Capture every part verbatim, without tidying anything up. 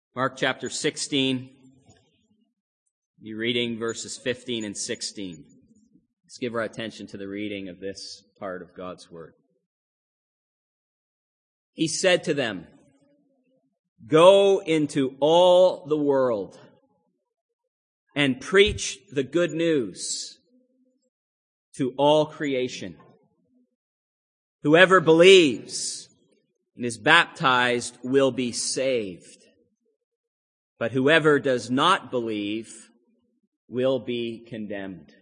Mark chapter sixteen, be reading verses fifteen and sixteen. Let's give our attention to the reading of this part of God's Word. He said to them, "Go into all the world and preach the good news to all creation. Whoever believes and is baptized will be saved. But whoever does not believe will be condemned."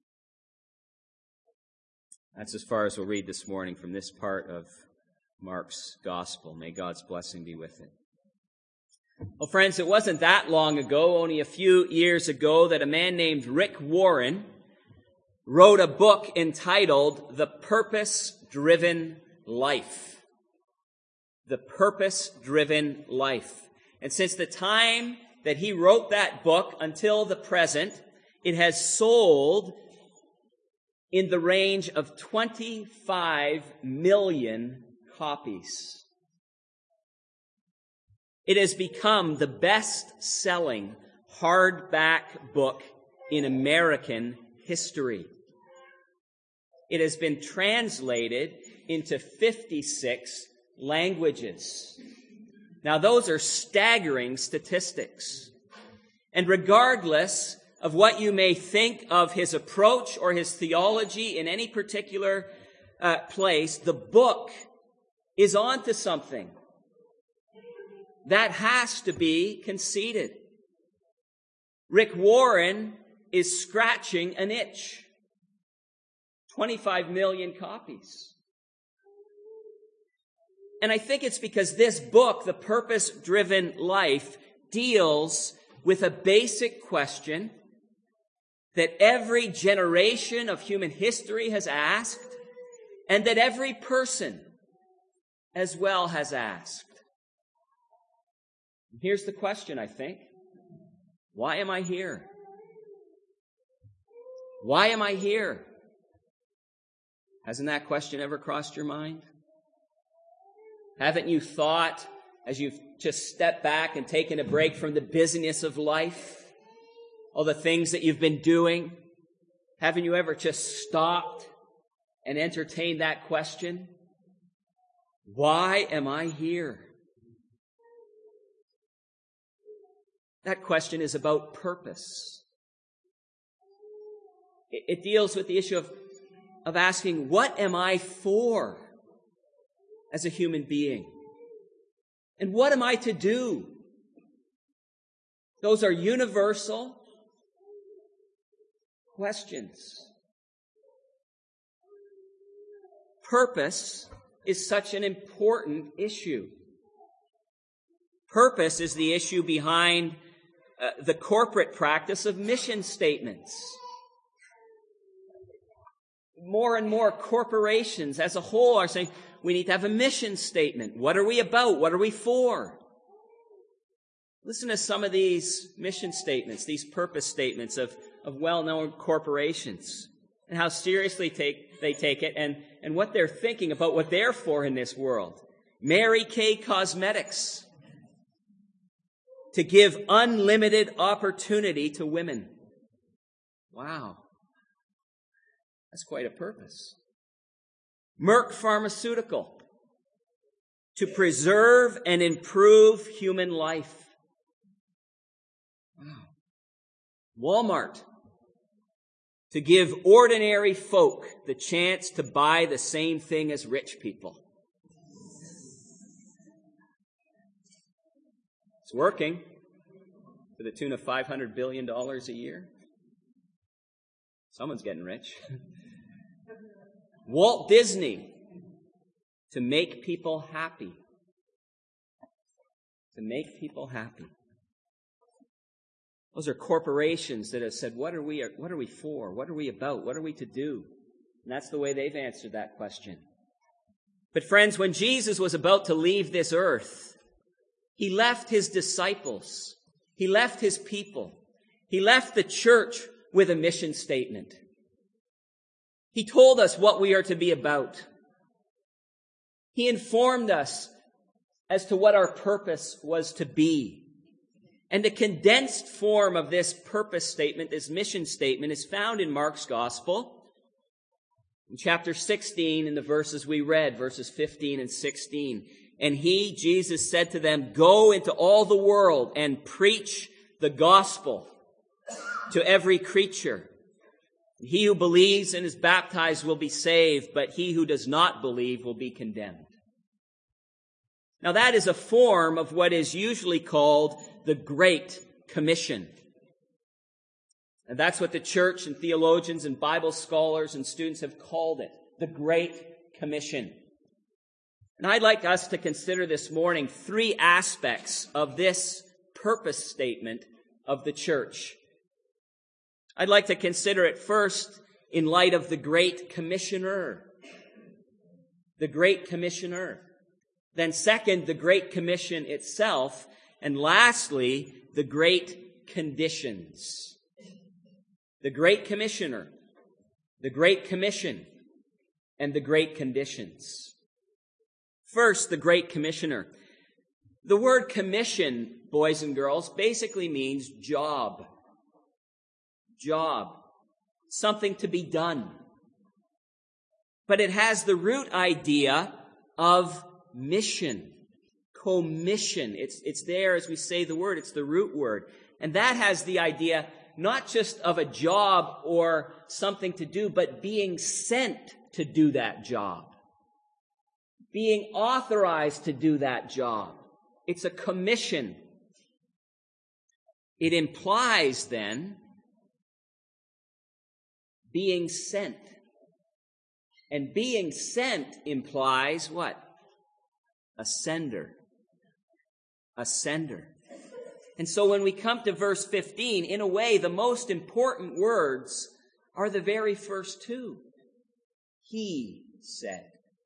That's as far as we'll read this morning from this part of Mark's gospel. May God's blessing be with it. Well, friends, it wasn't that long ago, only a few years ago, that a man named Rick Warren wrote a book entitled The Purpose-Driven Life. The Purpose-Driven Life. And since the time that he wrote that book until the present, it has sold in the range of twenty-five million copies. It has become the best-selling hardback book in American history. It has been translated into fifty-six languages. Now, those are staggering statistics. And regardless of what you may think of his approach or his theology in any particular uh, place, the book is onto something. That has to be conceded. Rick Warren is scratching an itch. twenty-five million copies. And I think it's because this book, The Purpose-Driven Life, deals with a basic question that every generation of human history has asked, and that every person as well has asked. Here's the question, I think. Why am I here? Why am I here? Hasn't that question ever crossed your mind? Haven't you thought, as you've just stepped back and taken a break from the busyness of life, all the things that you've been doing, haven't you ever just stopped and entertained that question? Why am I here? That question is about purpose. It deals with the issue of, of asking, what am I for as a human being? And what am I to do? Those are universal questions. Purpose is such an important issue. Purpose is the issue behind uh, the corporate practice of mission statements. More and more corporations as a whole are saying, we need to have a mission statement. What are we about? What are we for? Listen to some of these mission statements, these purpose statements of, of well-known corporations, and how seriously take, they take it, and, and what they're thinking about what they're for in this world. Mary Kay Cosmetics, to give unlimited opportunity to women. Wow. That's quite a purpose. Merck Pharmaceutical, to preserve and improve human life. Wow. Walmart, to give ordinary folk the chance to buy the same thing as rich people. It's working to the tune of five hundred billion dollars a year. Someone's getting rich. Walt Disney, to make people happy. To make people happy. Those are corporations that have said, what are we, what are we for? What are we about? What are we to do? And that's the way they've answered that question. But friends, when Jesus was about to leave this earth, he left his disciples. He left his people. He left the church with a mission statement. He told us what we are to be about. He informed us as to what our purpose was to be. And the condensed form of this purpose statement, this mission statement, is found in Mark's Gospel. In chapter sixteen, in the verses we read, verses fifteen and sixteen. And he, Jesus, said to them, "Go into all the world and preach the gospel to every creature. He who believes and is baptized will be saved, but he who does not believe will be condemned." Now that is a form of what is usually called the Great Commission. And that's what the church and theologians and Bible scholars and students have called it, the Great Commission. And I'd like us to consider this morning three aspects of this purpose statement of the church. I'd like to consider it first in light of the Great Commissioner. The Great Commissioner. Then second, the Great Commission itself. And lastly, the Great Conditions. The Great Commissioner, the Great Commission, and the Great Conditions. First, the Great Commissioner. The word commission, boys and girls, basically means job. Job. Something to be done. But it has the root idea of mission. Commission. It's, it's there as we say the word. It's the root word. And that has the idea not just of a job or something to do, but being sent to do that job. Being authorized to do that job. It's a commission. It implies then being sent. And being sent implies what? A sender. A sender. And so when we come to verse fifteen, in a way, the most important words are the very first two. He said.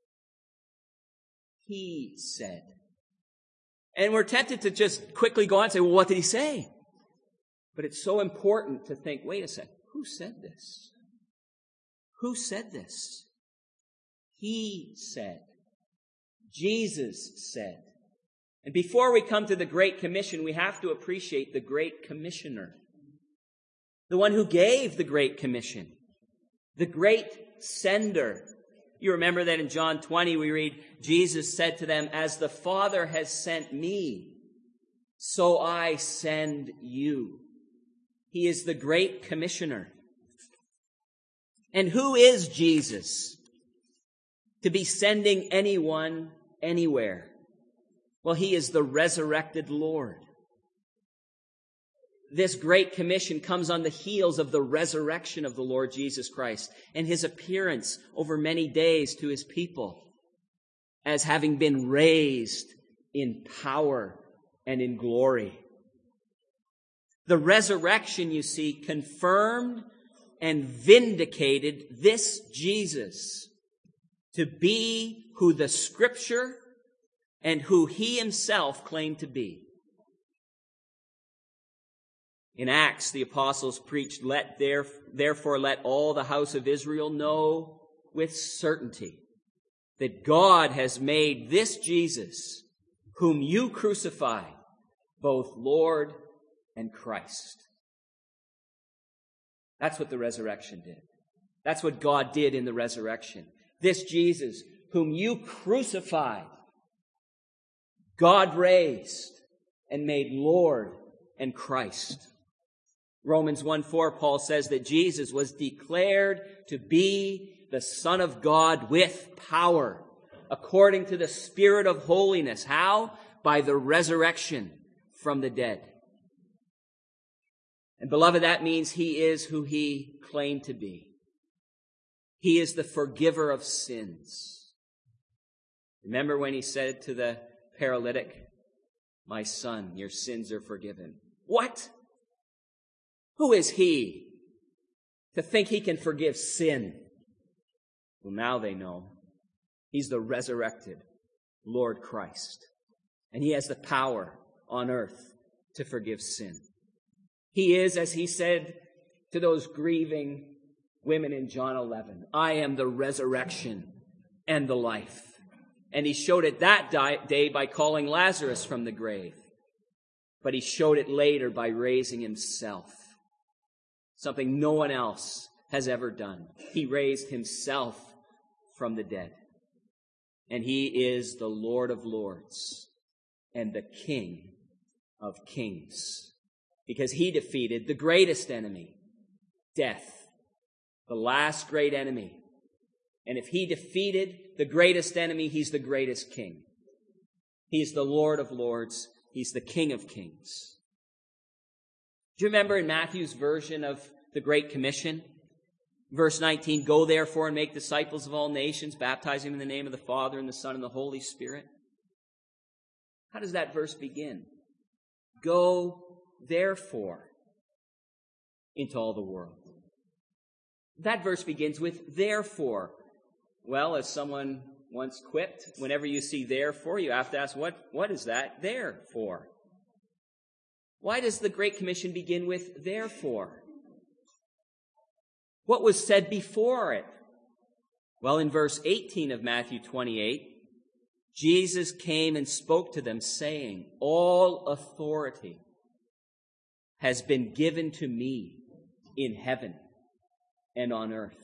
He said. And we're tempted to just quickly go on and say, well, what did he say? But it's so important to think, wait a second, who said this? Who said this? He said. Jesus said. And before we come to the Great Commission, we have to appreciate the Great Commissioner. The one who gave the Great Commission. The Great Sender. You remember that in John twenty we read, Jesus said to them, "As the Father has sent me, so I send you." He is the Great Commissioner. And who is Jesus to be sending anyone anywhere? Well, he is the resurrected Lord. This Great Commission comes on the heels of the resurrection of the Lord Jesus Christ and his appearance over many days to his people as having been raised in power and in glory. The resurrection, you see, confirmed and vindicated this Jesus to be who the Scripture and who he himself claimed to be. In Acts, the apostles preached, "Let there, therefore let all the house of Israel know with certainty that God has made this Jesus, whom you crucified, both Lord and Christ." That's what the resurrection did. That's what God did in the resurrection. This Jesus, whom you crucified, God raised and made Lord and Christ. Romans one four, Paul says that Jesus was declared to be the Son of God with power, according to the Spirit of holiness. How? By the resurrection from the dead. And beloved, that means he is who he claimed to be. He is the forgiver of sins. Remember when he said to the paralytic, "My son, your sins are forgiven." What? Who is he to think he can forgive sin? Well, now they know. He's the resurrected Lord Christ. And he has the power on earth to forgive sin. He is, as he said to those grieving women in John eleven, "I am the resurrection and the life." And he showed it that day by calling Lazarus from the grave. But he showed it later by raising himself. Something no one else has ever done. He raised himself from the dead. And he is the Lord of Lords and the King of Kings. Because he defeated the greatest enemy, death, the last great enemy. And if he defeated the greatest enemy, he's the greatest king. He's the Lord of Lords. He's the King of Kings. Do you remember in Matthew's version of the Great Commission? Verse nineteen, go therefore and make disciples of all nations, baptizing them in the name of the Father and the Son and the Holy Spirit. How does that verse begin? Go therefore into all the world. That verse begins with therefore. Well, as someone once quipped, whenever you see therefore, you have to ask, what, what is that there for? Why does the Great Commission begin with therefore? What was said before it? Well, in verse eighteen of Matthew twenty-eight, Jesus came and spoke to them, saying, all authority has been given to me in heaven and on earth.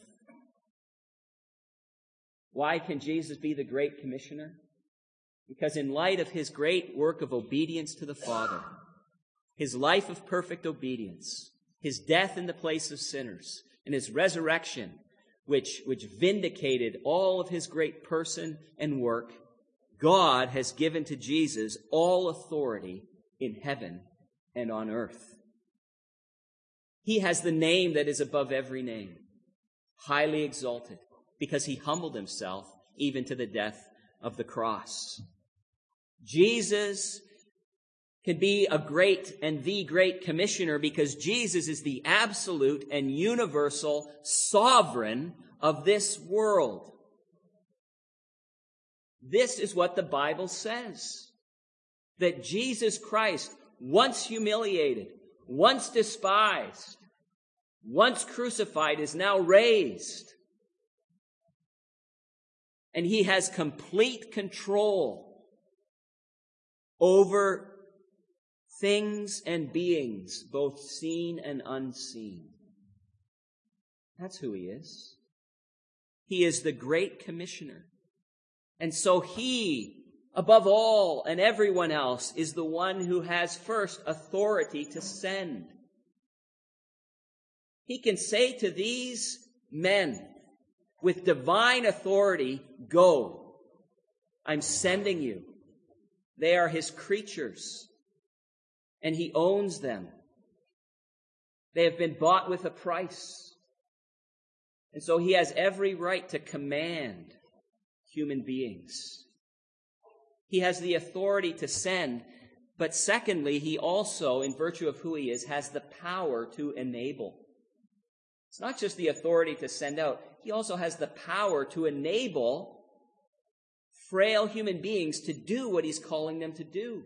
Why can Jesus be the Great Commissioner? Because in light of his great work of obedience to the Father, his life of perfect obedience, his death in the place of sinners, and his resurrection, which, which vindicated all of his great person and work, God has given to Jesus all authority in heaven and on earth. He has the name that is above every name, highly exalted, because he humbled himself even to the death of the cross. Jesus can be a great and the great commissioner because Jesus is the absolute and universal sovereign of this world. This is what the Bible says, that Jesus Christ, once humiliated, once despised, once crucified, is now raised. And he has complete control over things and beings, both seen and unseen. That's who he is. He is the Great Commissioner. And so he, above all and everyone else, is the one who has first authority to send. He can say to these men with divine authority, go, I'm sending you. They are his creatures, and he owns them. They have been bought with a price. And so he has every right to command human beings. He has the authority to send, but secondly, he also, in virtue of who he is, has the power to enable. It's not just the authority to send out. He also has the power to enable frail human beings to do what he's calling them to do.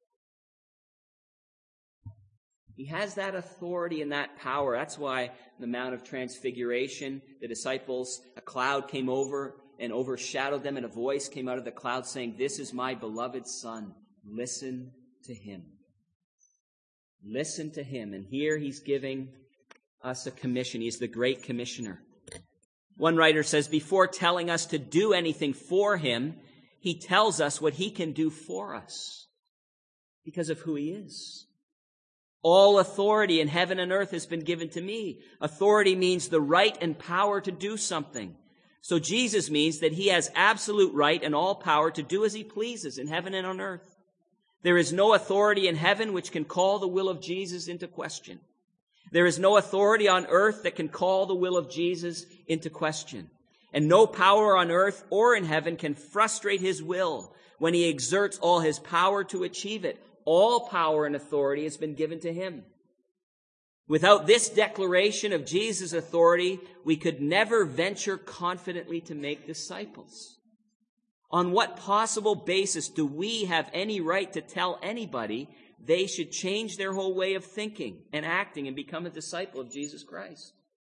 He has that authority and that power. That's why the Mount of Transfiguration, the disciples, a cloud came over and overshadowed them, and a voice came out of the cloud saying, this is my beloved Son. Listen to him. Listen to him. And here he's giving us a commission. He's the Great Commissioner. One writer says, before telling us to do anything for him, he tells us what he can do for us because of who he is. All authority in heaven and earth has been given to me. Authority means the right and power to do something. So Jesus means that he has absolute right and all power to do as he pleases in heaven and on earth. There is no authority in heaven which can call the will of Jesus into question. There is no authority on earth that can call the will of Jesus into question. And no power on earth or in heaven can frustrate his will when he exerts all his power to achieve it. All power and authority has been given to him. Without this declaration of Jesus' authority, we could never venture confidently to make disciples. On what possible basis do we have any right to tell anybody they should change their whole way of thinking and acting and become a disciple of Jesus Christ?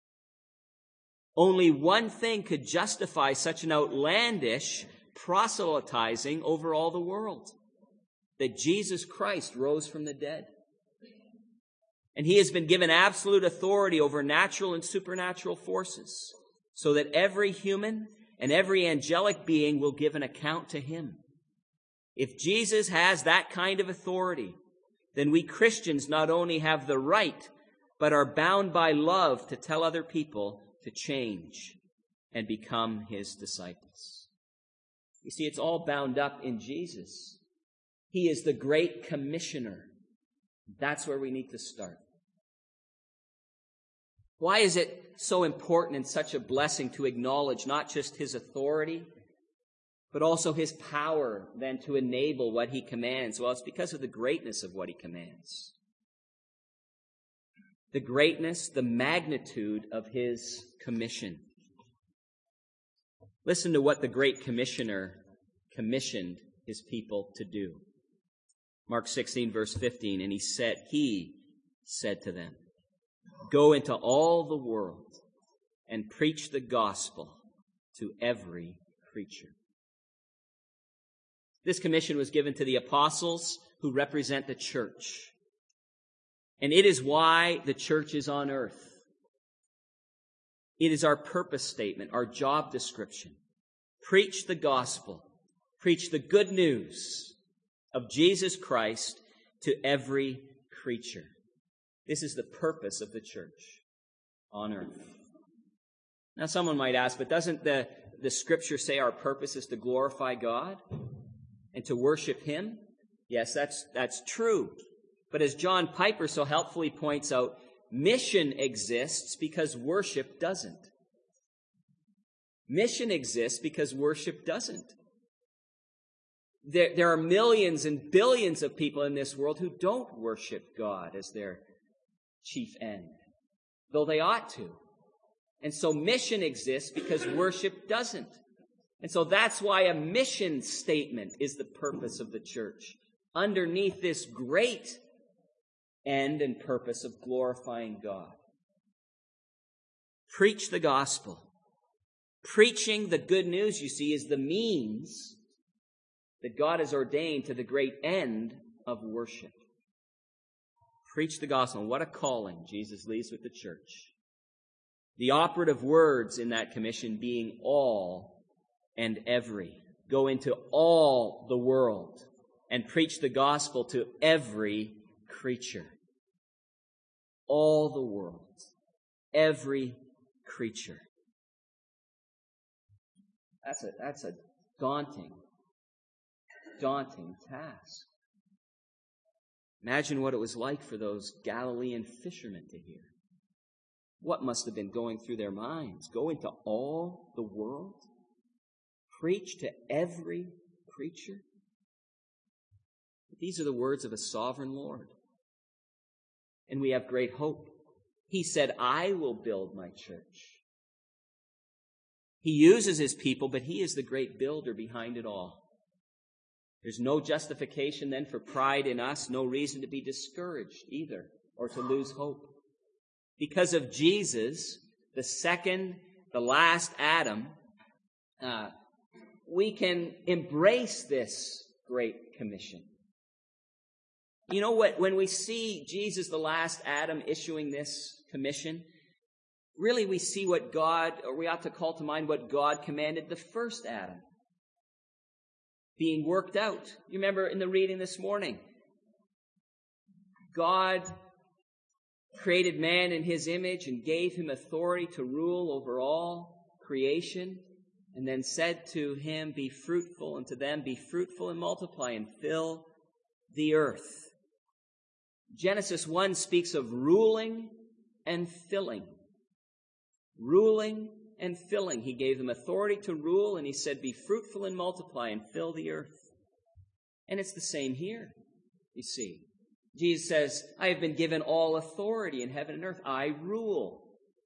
Only one thing could justify such an outlandish proselytizing over all the world. that Jesus Christ rose from the dead. And he has been given absolute authority over natural and supernatural forces, so that every human and every angelic being will give an account to him. If Jesus has that kind of authority, then we Christians not only have the right, but are bound by love to tell other people to change and become his disciples. You see, it's all bound up in Jesus. He is the great commissioner. That's where we need to start. Why is it so important and such a blessing to acknowledge not just his authority, but also his power then to enable what he commands? Well, it's because of the greatness of what he commands. The greatness, the magnitude of his commission. Listen to what the great commissioner commissioned his people to do. Mark sixteen, verse fifteen, and he said, he said to them, "Go into all the world and preach the gospel to every creature." This commission was given to the apostles who represent the church. And it is why the church is on earth. It is our purpose statement, our job description. Preach the gospel. Preach the good news of Jesus Christ to every creature. This is the purpose of the church on earth. Now, someone might ask, but doesn't the, the scripture say our purpose is to glorify God and to worship him? Yes, that's, that's true. But as John Piper so helpfully points out, mission exists because worship doesn't. Mission exists because worship doesn't. There, there are millions and billions of people in this world who don't worship God as their chief end, though they ought to. And so mission exists because worship doesn't. And so that's why a mission statement is the purpose of the church, underneath this great end and purpose of glorifying God. Preach the gospel. Preaching the good news, you see, is the means that God has ordained to the great end of worship. Preach the gospel. What a calling Jesus leaves with the church. The operative words in that commission being all and every. Go into all the world and preach the gospel to every creature. All the world. Every creature. That's a, that's a daunting, daunting task. Imagine what it was like for those Galilean fishermen to hear. What must have been going through their minds? Go into all the world? Preach to every creature? These are the words of a sovereign Lord. And we have great hope. He said, I will build my church. He uses his people, but he is the great builder behind it all. There's no justification then for pride in us, no reason to be discouraged either, or to lose hope. Because of Jesus, the second, the last Adam, uh, we can embrace this great commission. You know what? When we see Jesus, the last Adam, issuing this commission, really we see what God, or we ought to call to mind what God commanded the first Adam being worked out. You remember in the reading this morning, God created man in his image and gave him authority to rule over all creation, and then said to him, be fruitful, and to them, be fruitful and multiply and fill the earth. Genesis one speaks of ruling and filling. Ruling and filling. He gave them authority to rule, and he said, be fruitful and multiply and fill the earth. And it's the same here, you see. Jesus says, I have been given all authority in heaven and earth. I rule.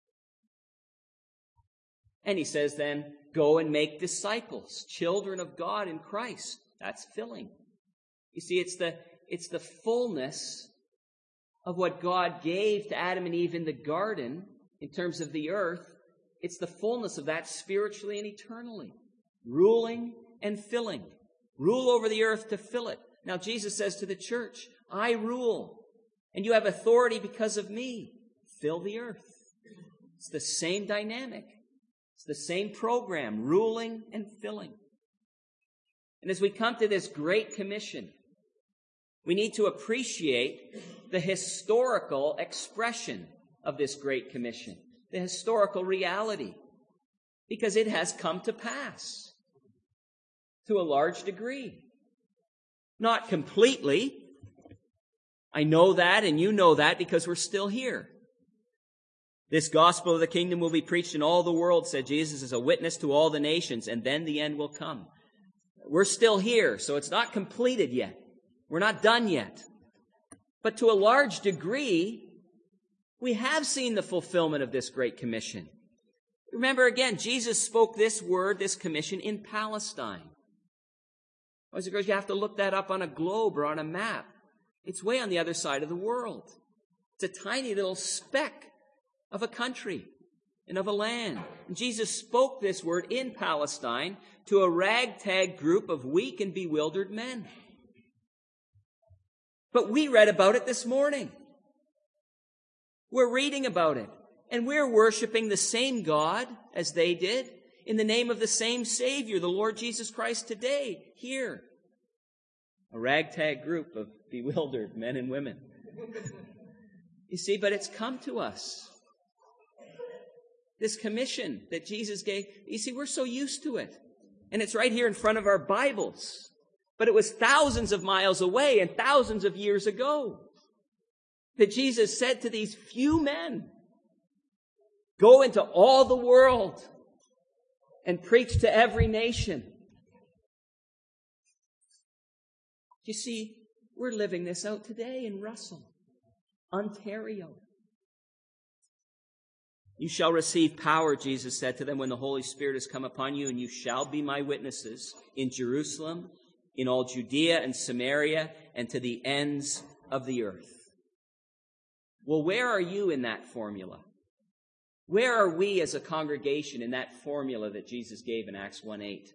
And he says then, go and make disciples, children of God in Christ. That's filling. You see, it's the, it's the fullness of what God gave to Adam and Eve in the garden in terms of the earth. It's the fullness of that spiritually and eternally. Ruling and filling. Rule over the earth to fill it. Now Jesus says to the church, I rule, and you have authority because of me. Fill the earth. It's the same dynamic. It's the same program, ruling and filling. And as we come to this Great Commission, we need to appreciate the historical expression of this Great Commission, the historical reality, because it has come to pass to a large degree. Not completely. I know that, and you know that, because we're still here. This gospel of the kingdom will be preached in all the world, said Jesus, as a witness to all the nations, and then the end will come. We're still here, so it's not completed yet. We're not done yet. But to a large degree, we have seen the fulfillment of this Great Commission. Remember again, Jesus spoke this word, this commission, in Palestine. Boys and girls, you have to look that up on a globe or on a map. It's way on the other side of the world. It's a tiny little speck of a country and of a land. And Jesus spoke this word in Palestine to a ragtag group of weak and bewildered men. But we read about it this morning. We're reading about it. And we're worshiping the same God as they did in the name of the same Savior, the Lord Jesus Christ, today, here. A ragtag group of bewildered men and women. You see, but it's come to us. This commission that Jesus gave, you see, we're so used to it. And it's right here in front of our Bibles. But it was thousands of miles away and thousands of years ago that Jesus said to these few men, go into all the world and preach to every nation. You see, we're living this out today in Russell, Ontario. You shall receive power, Jesus said to them, when the Holy Spirit has come upon you, and you shall be my witnesses in Jerusalem, in all Judea and Samaria, and to the ends of the earth. Well, where are you in that formula? Where are we as a congregation in that formula that Jesus gave in Acts one eight?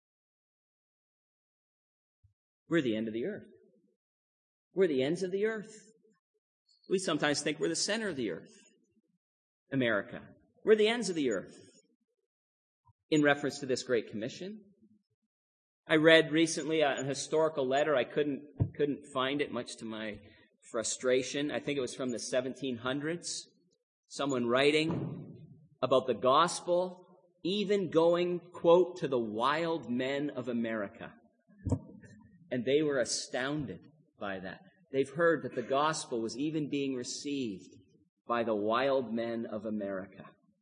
We're the end of the earth. We're the ends of the earth. We sometimes think we're the center of the earth. America. We're the ends of the earth. In reference to this Great Commission. I read recently a, a historical letter. I couldn't, couldn't find it, much to my frustration. I think it was from the seventeen hundreds. Someone writing about the gospel, even going, quote, to the wild men of America. And they were astounded by that. They've heard that the gospel was even being received by the wild men of America.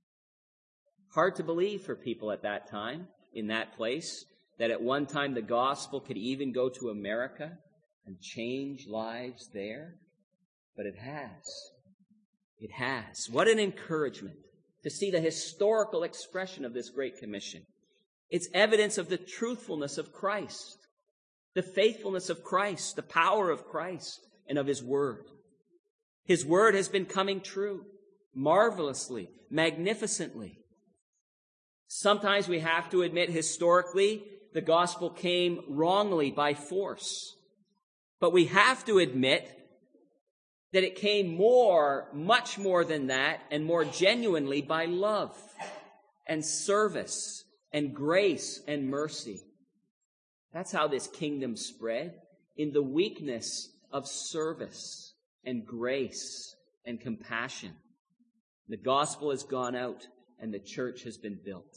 Hard to believe for people at that time, in that place, that at one time the gospel could even go to America and change lives there. But it has. It has. What an encouragement to see the historical expression of this Great Commission. It's evidence of the truthfulness of Christ, the faithfulness of Christ, the power of Christ, and of His Word. His Word has been coming true, marvelously, magnificently. Sometimes we have to admit historically the gospel came wrongly by force. But we have to admit that it came more, much more than that, and more genuinely by love and service and grace and mercy. That's how this kingdom spread, in the weakness of service and grace and compassion. The gospel has gone out and the church has been built.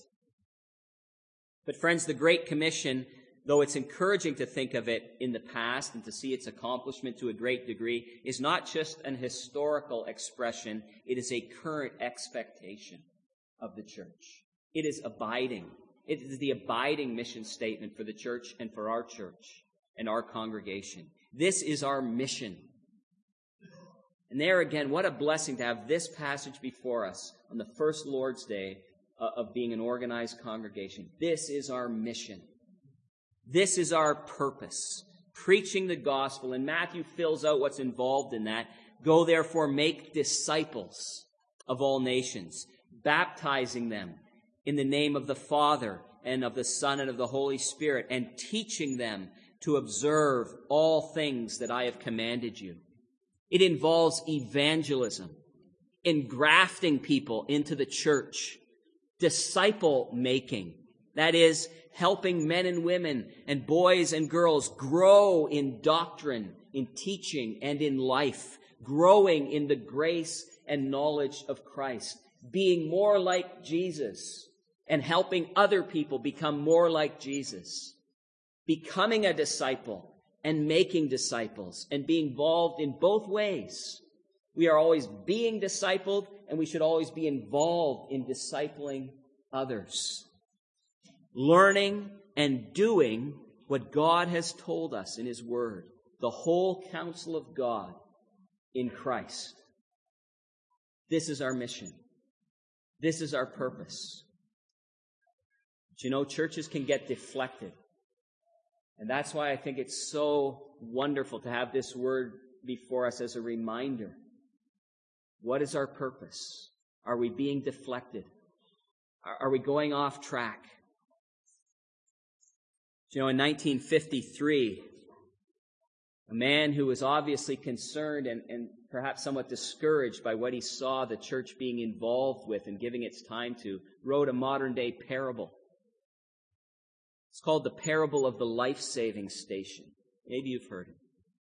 But friends, the Great Commission, though it's encouraging to think of it in the past and to see its accomplishment to a great degree, is not just an historical expression. It is a current expectation of the church. It is abiding. It is the abiding mission statement for the church and for our church and our congregation. This is our mission. And there again, what a blessing to have this passage before us on the first Lord's Day of being an organized congregation. This is our mission. This is our purpose, preaching the gospel. And Matthew fills out what's involved in that. Go therefore, make disciples of all nations, baptizing them in the name of the Father and of the Son and of the Holy Spirit, and teaching them to observe all things that I have commanded you. It involves evangelism, engrafting people into the church, disciple making, that is, helping men and women and boys and girls grow in doctrine, in teaching, and in life, growing in the grace and knowledge of Christ, being more like Jesus, and helping other people become more like Jesus, becoming a disciple and making disciples, and being involved in both ways. We are always being discipled, and we should always be involved in discipling others. Learning and doing what God has told us in His Word, the whole counsel of God in Christ. This is our mission. This is our purpose. But you know, churches can get deflected. And that's why I think it's so wonderful to have this word before us as a reminder. What is our purpose? Are we being deflected? Are we going off track? You know, in nineteen fifty-three, a man who was obviously concerned and, and perhaps somewhat discouraged by what he saw the church being involved with and giving its time to, wrote a modern-day parable. It's called the Parable of the Life-Saving Station. Maybe you've heard it.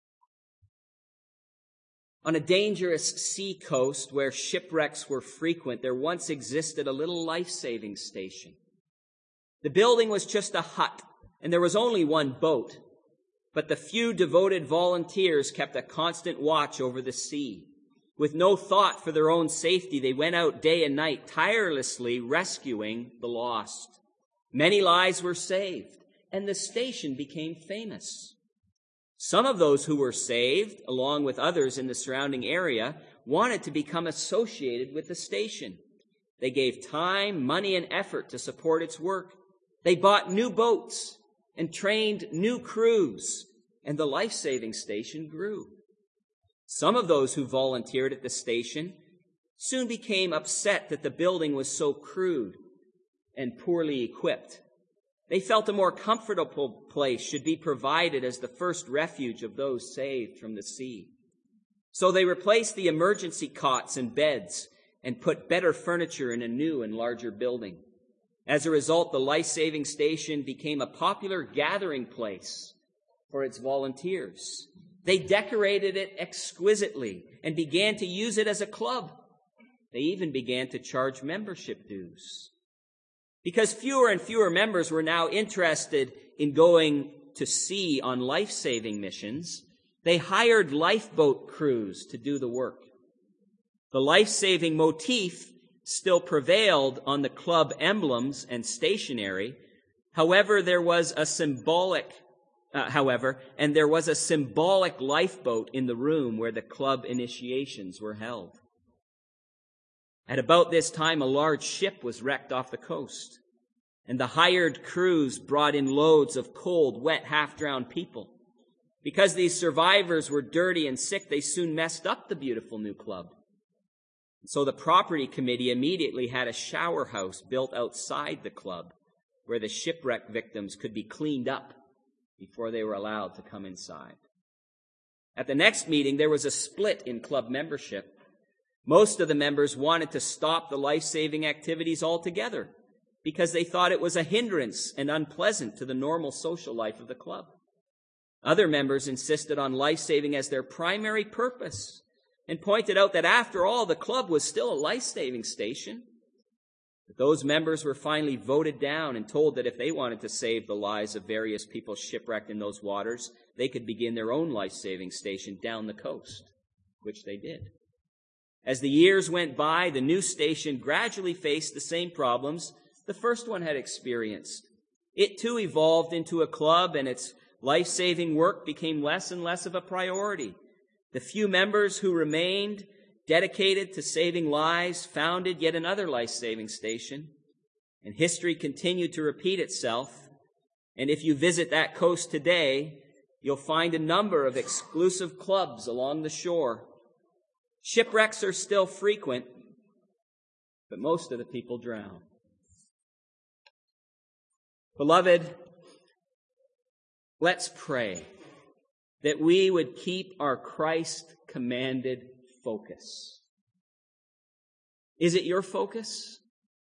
On a dangerous sea coast where shipwrecks were frequent, there once existed a little life-saving station. The building was just a hut, and there was only one boat. But the few devoted volunteers kept a constant watch over the sea. With no thought for their own safety, they went out day and night, tirelessly rescuing the lost. Many lives were saved, and the station became famous. Some of those who were saved, along with others in the surrounding area, wanted to become associated with the station. They gave time, money, and effort to support its work. They bought new boats and trained new crews, and the life-saving station grew. Some of those who volunteered at the station soon became upset that the building was so crude and poorly equipped. They felt a more comfortable place should be provided as the first refuge of those saved from the sea. So they replaced the emergency cots and beds and put better furniture in a new and larger building. As a result, the life-saving station became a popular gathering place for its volunteers. They decorated it exquisitely and began to use it as a club. They even began to charge membership dues. Because fewer and fewer members were now interested in going to sea on life-saving missions, they hired lifeboat crews to do the work. The life-saving motif still prevailed on the club emblems and stationery. However, there was a symbolic, uh, however, and there was a symbolic lifeboat in the room where the club initiations were held. At about this time, a large ship was wrecked off the coast, and the hired crews brought in loads of cold, wet, half-drowned people. Because these survivors were dirty and sick, they soon messed up the beautiful new club. So the property committee immediately had a shower house built outside the club where the shipwreck victims could be cleaned up before they were allowed to come inside. At the next meeting, there was a split in club membership. Most of the members wanted to stop the life-saving activities altogether because they thought it was a hindrance and unpleasant to the normal social life of the club. Other members insisted on life-saving as their primary purpose and pointed out that after all, the club was still a life-saving station. But those members were finally voted down and told that if they wanted to save the lives of various people shipwrecked in those waters, they could begin their own life-saving station down the coast, which they did. As the years went by, the new station gradually faced the same problems the first one had experienced. It too evolved into a club, and its life-saving work became less and less of a priority. The few members who remained dedicated to saving lives founded yet another life-saving station, and history continued to repeat itself. And if you visit that coast today, you'll find a number of exclusive clubs along the shore. Shipwrecks are still frequent, but most of the people drown. Beloved, let's pray that we would keep our Christ-commanded focus. Is it your focus?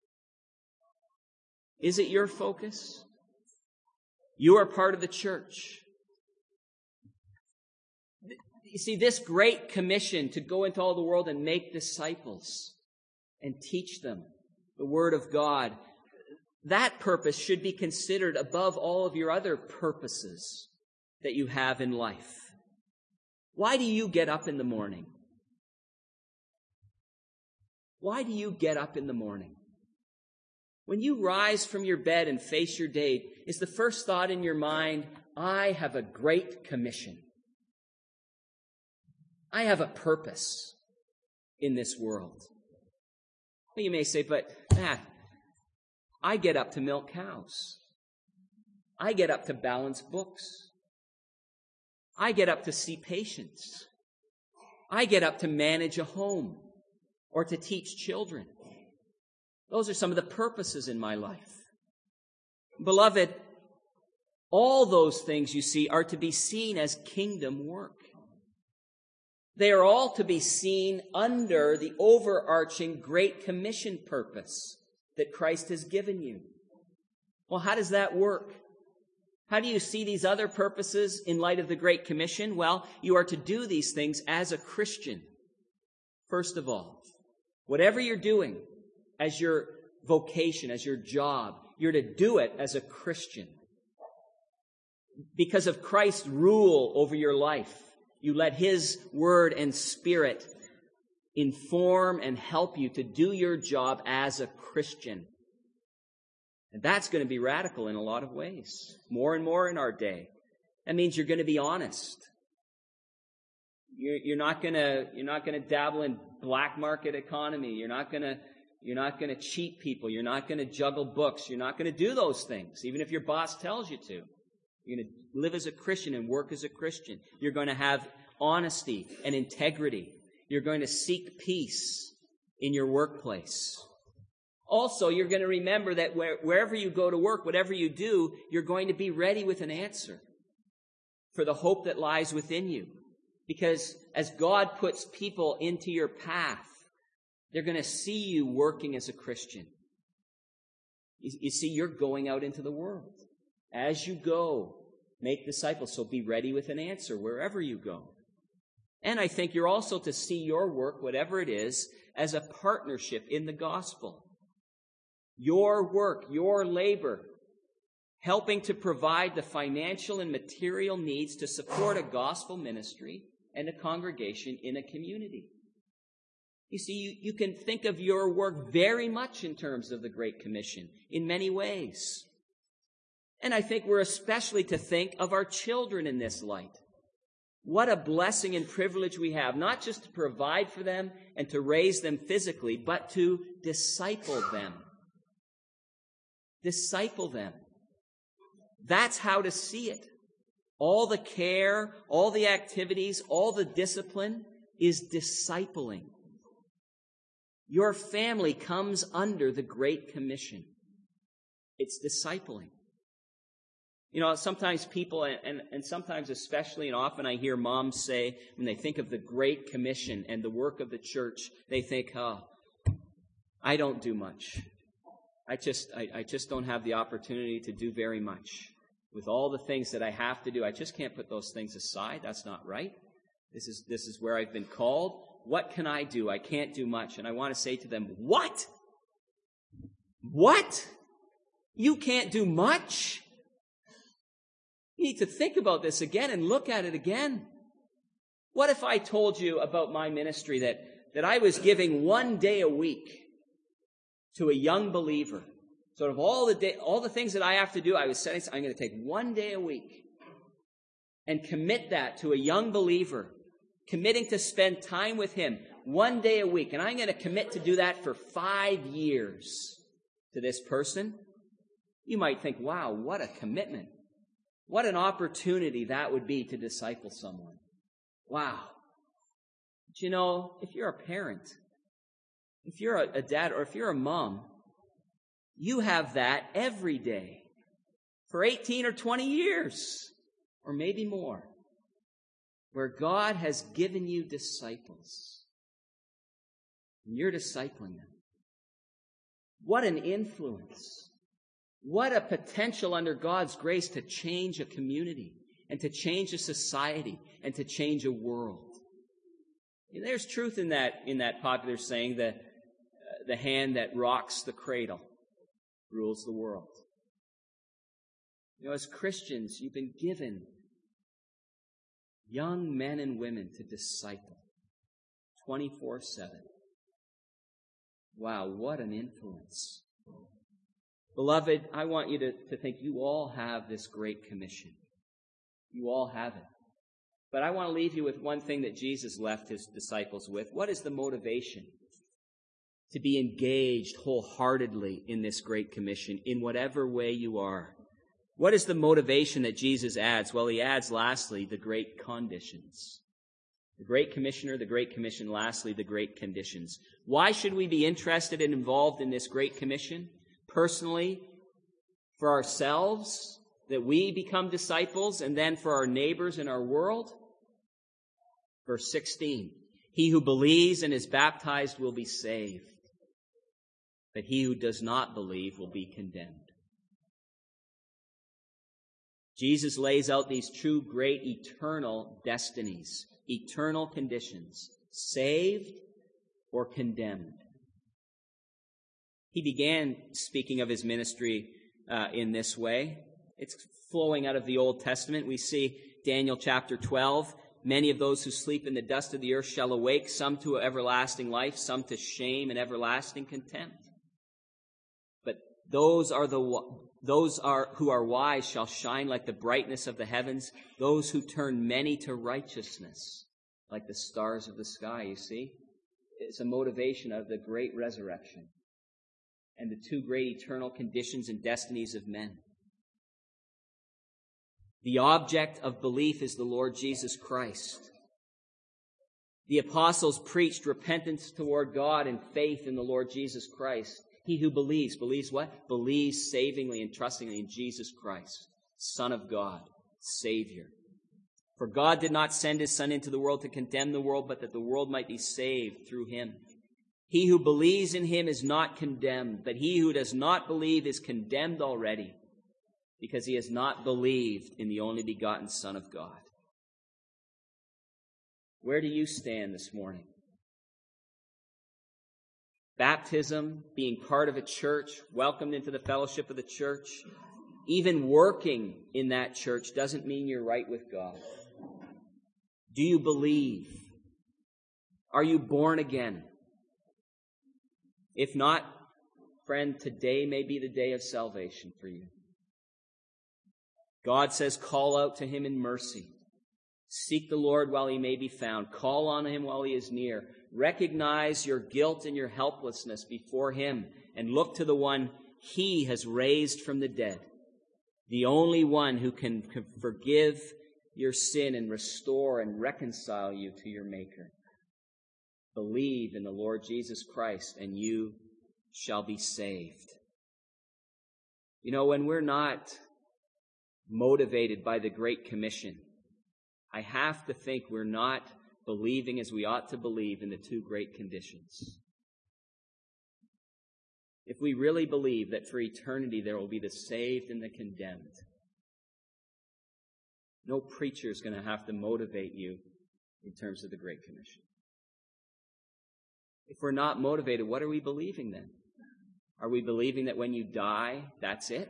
Is it your focus? You are part of the church. You see, this great commission to go into all the world and make disciples and teach them the Word of God, that purpose should be considered above all of your other purposes that you have in life. Why do you get up in the morning? Why do you get up in the morning? When you rise from your bed and face your day, is the first thought in your mind, I have a great commission. I have a purpose in this world. Well, you may say, but Matt, I get up to milk cows. I get up to balance books. I get up to see patients. I get up to manage a home or to teach children. Those are some of the purposes in my life. Beloved, all those things, you see, are to be seen as kingdom work. They are all to be seen under the overarching Great Commission purpose that Christ has given you. Well, how does that work? How do you see these other purposes in light of the Great Commission? Well, you are to do these things as a Christian. First of all, whatever you're doing as your vocation, as your job, you're to do it as a Christian. Because of Christ's rule over your life, you let His Word and Spirit inform and help you to do your job as a Christian. And that's going to be radical in a lot of ways, more and more in our day. That means you're going to be honest. You're, you're not going to you're not going to dabble in black market economy. You're not going to you're not going to cheat people. You're not going to juggle books. You're not going to do those things, even if your boss tells you to. You're going to live as a Christian and work as a Christian. You're going to have honesty and integrity. You're going to seek peace in your workplace. Also, you're going to remember that where, wherever you go to work, whatever you do, you're going to be ready with an answer for the hope that lies within you. Because as God puts people into your path, they're going to see you working as a Christian. You, you see, you're going out into the world. As you go, make disciples, so be ready with an answer wherever you go. And I think you're also to see your work, whatever it is, as a partnership in the gospel. Your work, your labor, helping to provide the financial and material needs to support a gospel ministry and a congregation in a community. You see, you, you can think of your work very much in terms of the Great Commission in many ways. And I think we're especially to think of our children in this light. What a blessing and privilege we have, not just to provide for them and to raise them physically, but to disciple them. Disciple them. That's how to see it. All the care, all the activities, all the discipline is discipling. Your family comes under the Great Commission. It's discipling. You know, sometimes people, and, and sometimes especially, and often I hear moms say, when they think of the Great Commission and the work of the church, they think, oh, I don't do much. I just, I, I just don't have the opportunity to do very much. With all the things that I have to do, I just can't put those things aside. That's not right. This is, this is where I've been called. What can I do? I can't do much. And I want to say to them, what? What? You can't do much? You need to think about this again and look at it again. What if I told you about my ministry that, that I was giving one day a week to a young believer? Sort of all the day, all the things that I have to do, I was saying, I'm going to take one day a week and commit that to a young believer, committing to spend time with him one day a week. And I'm going to commit to do that for five years to this person. You might think, wow, what a commitment. What an opportunity that would be to disciple someone. Wow. But you know, if you're a parent, if you're a, a dad, or if you're a mom, you have that every day for eighteen or twenty years. or maybe more, where God has given you disciples, and you're discipling them. What an influence. What a potential under God's grace to change a community and to change a society and to change a world. And there's truth in that, in that popular saying that uh, the hand that rocks the cradle rules the world. You know, as Christians, you've been given young men and women to disciple twenty-four seven. Wow, what an influence. Beloved, I want you to, to think you all have this great commission. You all have it. But I want to leave you with one thing that Jesus left his disciples with. What is the motivation to be engaged wholeheartedly in this great commission, in whatever way you are? What is the motivation that Jesus adds? Well, he adds, lastly, the great conditions. The Great Commissioner, the Great Commission, lastly, the great conditions. Why should we be interested and involved in this Great Commission? Personally, for ourselves, that we become disciples, and then for our neighbors in our world? Verse sixteen, he who believes and is baptized will be saved, but he who does not believe will be condemned. Jesus lays out these two great eternal destinies, eternal conditions, saved or condemned. He began speaking of his ministry uh, in this way. It's flowing out of the Old Testament. We see Daniel chapter twelve, many of those who sleep in the dust of the earth shall awake, some to everlasting life, some to shame and everlasting contempt. But those are the those are who are wise shall shine like the brightness of the heavens, those who turn many to righteousness, like the stars of the sky, you see. It's a motivation of the great resurrection and the two great eternal conditions and destinies of men. The object of belief is the Lord Jesus Christ. The apostles preached repentance toward God and faith in the Lord Jesus Christ. He who believes, believes what? Believes savingly and trustingly in Jesus Christ, Son of God, Savior. For God did not send his Son into the world to condemn the world, but that the world might be saved through him. He who believes in him is not condemned, but he who does not believe is condemned already, because he has not believed in the only begotten Son of God. Where do you stand this morning? Baptism, being part of a church, welcomed into the fellowship of the church, even working in that church doesn't mean you're right with God. Do you believe? Are you born again? If not, friend, today may be the day of salvation for you. God says, call out to him in mercy. Seek the Lord while he may be found. Call on him while he is near. Recognize your guilt and your helplessness before him and look to the one he has raised from the dead, the only one who can forgive your sin and restore and reconcile you to your Maker. Believe in the Lord Jesus Christ and you shall be saved. You know, when we're not motivated by the Great Commission, I have to think we're not believing as we ought to believe in the two great conditions. If we really believe that for eternity there will be the saved and the condemned, no preacher is going to have to motivate you in terms of the Great Commission. If we're not motivated, what are we believing then? Are we believing that when you die, that's it?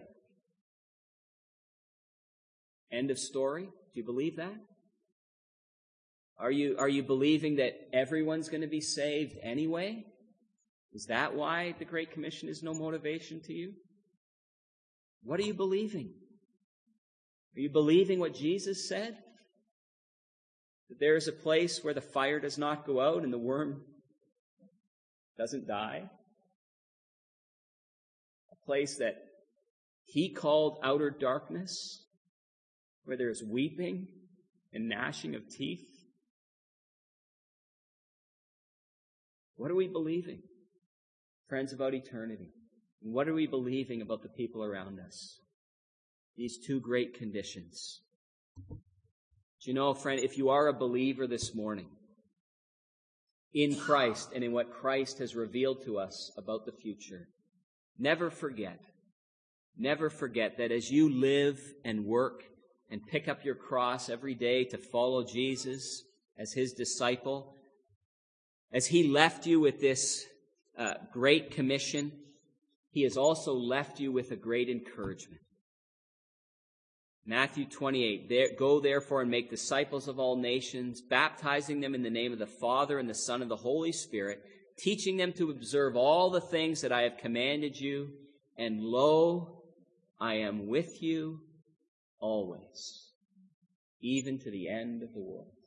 End of story? Do you believe that? Are you, are you believing that everyone's going to be saved anyway? Is that why the Great Commission is no motivation to you? What are you believing? Are you believing what Jesus said? That there is a place where the fire does not go out and the worm doesn't die? A place that he called outer darkness, where there is weeping and gnashing of teeth? What are we believing, friends, about eternity? And what are we believing about the people around us? These two great conditions. Do you know, friend, if you are a believer this morning in Christ and in what Christ has revealed to us about the future, never forget, never forget that as you live and work and pick up your cross every day to follow Jesus as his disciple, as he left you with this uh, great commission, he has also left you with a great encouragement. Matthew twenty-eight, there, go therefore and make disciples of all nations, baptizing them in the name of the Father and the Son and the Holy Spirit, teaching them to observe all the things that I have commanded you, and lo, I am with you always, even to the end of the world.